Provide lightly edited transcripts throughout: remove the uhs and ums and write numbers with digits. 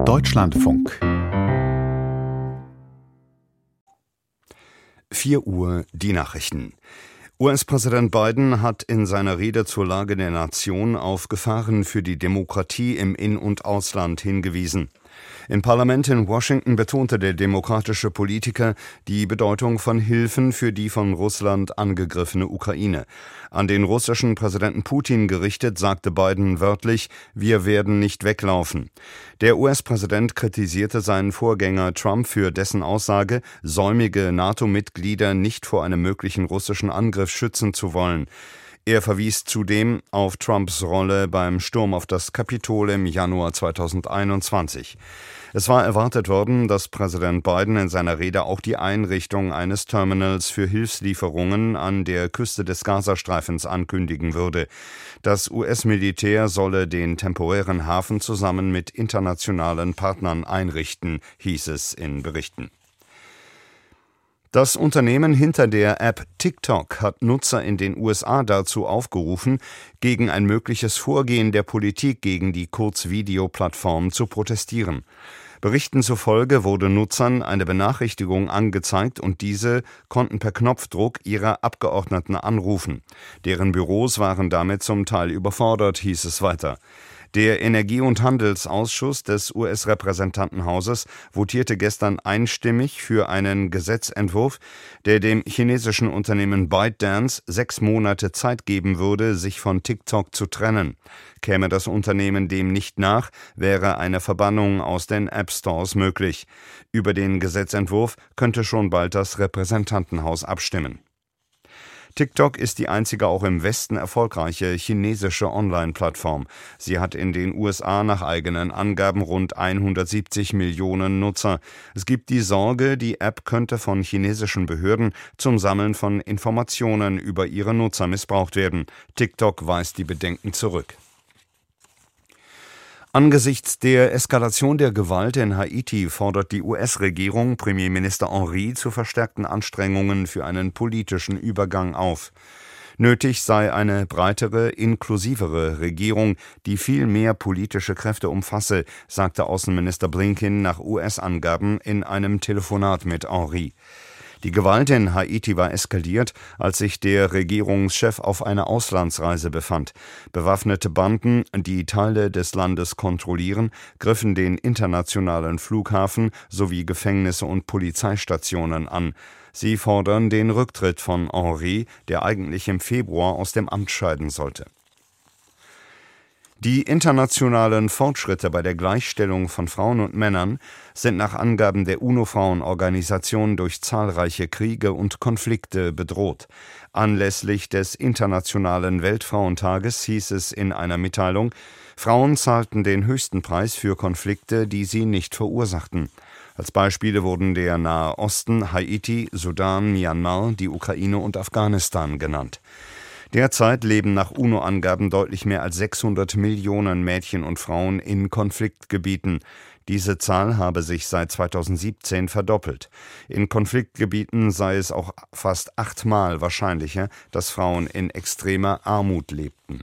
Deutschlandfunk 4 Uhr die Nachrichten. US-Präsident Biden hat in seiner Rede zur Lage der Nation auf Gefahren für die Demokratie im In- und Ausland hingewiesen. Im Parlament in Washington betonte der demokratische Politiker die Bedeutung von Hilfen für die von Russland angegriffene Ukraine. An den russischen Präsidenten Putin gerichtet, sagte Biden wörtlich: „Wir werden nicht weglaufen." Der US-Präsident kritisierte seinen Vorgänger Trump für dessen Aussage, säumige NATO-Mitglieder nicht vor einem möglichen russischen Angriff schützen zu wollen. Er verwies zudem auf Trumps Rolle beim Sturm auf das Kapitol im Januar 2021. Es war erwartet worden, dass Präsident Biden in seiner Rede auch die Einrichtung eines Terminals für Hilfslieferungen an der Küste des Gazastreifens ankündigen würde. Das US-Militär solle den temporären Hafen zusammen mit internationalen Partnern einrichten, hieß es in Berichten. Das Unternehmen hinter der App TikTok hat Nutzer in den USA dazu aufgerufen, gegen ein mögliches Vorgehen der Politik gegen die Kurzvideoplattform zu protestieren. Berichten zufolge wurde Nutzern eine Benachrichtigung angezeigt und diese konnten per Knopfdruck ihre Abgeordneten anrufen. Deren Büros waren damit zum Teil überfordert, hieß es weiter. Der Energie- und Handelsausschuss des US-Repräsentantenhauses votierte gestern einstimmig für einen Gesetzentwurf, der dem chinesischen Unternehmen ByteDance 6 Monate Zeit geben würde, sich von TikTok zu trennen. Käme das Unternehmen dem nicht nach, wäre eine Verbannung aus den App-Stores möglich. Über den Gesetzentwurf könnte schon bald das Repräsentantenhaus abstimmen. TikTok ist die einzige auch im Westen erfolgreiche chinesische Online-Plattform. Sie hat in den USA nach eigenen Angaben rund 170 Millionen Nutzer. Es gibt die Sorge, die App könnte von chinesischen Behörden zum Sammeln von Informationen über ihre Nutzer missbraucht werden. TikTok weist die Bedenken zurück. Angesichts der Eskalation der Gewalt in Haiti fordert die US-Regierung Premierminister Henry zu verstärkten Anstrengungen für einen politischen Übergang auf. Nötig sei eine breitere, inklusivere Regierung, die viel mehr politische Kräfte umfasse, sagte Außenminister Blinken nach US-Angaben in einem Telefonat mit Henry. Die Gewalt in Haiti war eskaliert, als sich der Regierungschef auf einer Auslandsreise befand. Bewaffnete Banden, die Teile des Landes kontrollieren, griffen den internationalen Flughafen sowie Gefängnisse und Polizeistationen an. Sie fordern den Rücktritt von Henry, der eigentlich im Februar aus dem Amt scheiden sollte. Die internationalen Fortschritte bei der Gleichstellung von Frauen und Männern sind nach Angaben der UNO-Frauenorganisation durch zahlreiche Kriege und Konflikte bedroht. Anlässlich des Internationalen Weltfrauentages hieß es in einer Mitteilung, Frauen zahlten den höchsten Preis für Konflikte, die sie nicht verursachten. Als Beispiele wurden der Nahe Osten, Haiti, Sudan, Myanmar, die Ukraine und Afghanistan genannt. Derzeit leben nach UNO-Angaben deutlich mehr als 600 Millionen Mädchen und Frauen in Konfliktgebieten. Diese Zahl habe sich seit 2017 verdoppelt. In Konfliktgebieten sei es auch fast 8-mal wahrscheinlicher, dass Frauen in extremer Armut lebten.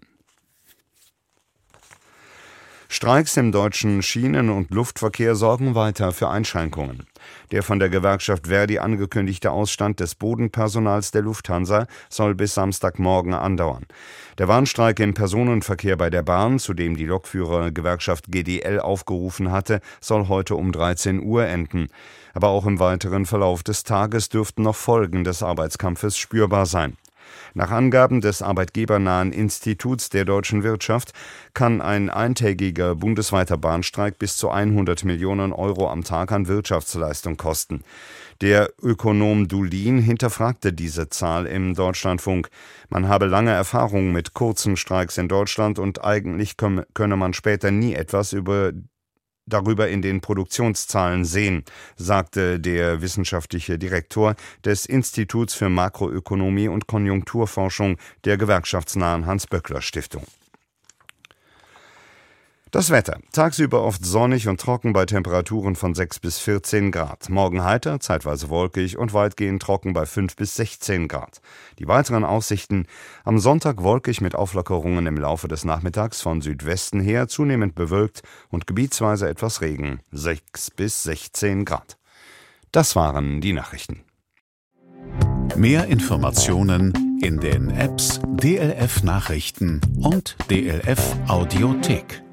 Streiks im deutschen Schienen- und Luftverkehr sorgen weiter für Einschränkungen. Der von der Gewerkschaft Verdi angekündigte Ausstand des Bodenpersonals der Lufthansa soll bis Samstagmorgen andauern. Der Warnstreik im Personenverkehr bei der Bahn, zu dem die Lokführergewerkschaft GDL aufgerufen hatte, soll heute um 13 Uhr enden. Aber auch im weiteren Verlauf des Tages dürften noch Folgen des Arbeitskampfes spürbar sein. Nach Angaben des arbeitgebernahen Instituts der deutschen Wirtschaft kann ein eintägiger bundesweiter Bahnstreik bis zu 100 Millionen Euro am Tag an Wirtschaftsleistung kosten. Der Ökonom Dulin hinterfragte diese Zahl im Deutschlandfunk. Man habe lange Erfahrung mit kurzen Streiks in Deutschland und eigentlich könne man später nie etwas darüber in den Produktionszahlen sehen, sagte der wissenschaftliche Direktor des Instituts für Makroökonomie und Konjunkturforschung der gewerkschaftsnahen Hans-Böckler-Stiftung. Das Wetter. Tagsüber oft sonnig und trocken bei Temperaturen von 6 bis 14 Grad. Morgen heiter, zeitweise wolkig und weitgehend trocken bei 5 bis 16 Grad. Die weiteren Aussichten: am Sonntag wolkig mit Auflockerungen im Laufe des Nachmittags von Südwesten her, zunehmend bewölkt und gebietsweise etwas Regen. 6 bis 16 Grad. Das waren die Nachrichten. Mehr Informationen in den Apps DLF Nachrichten und DLF Audiothek.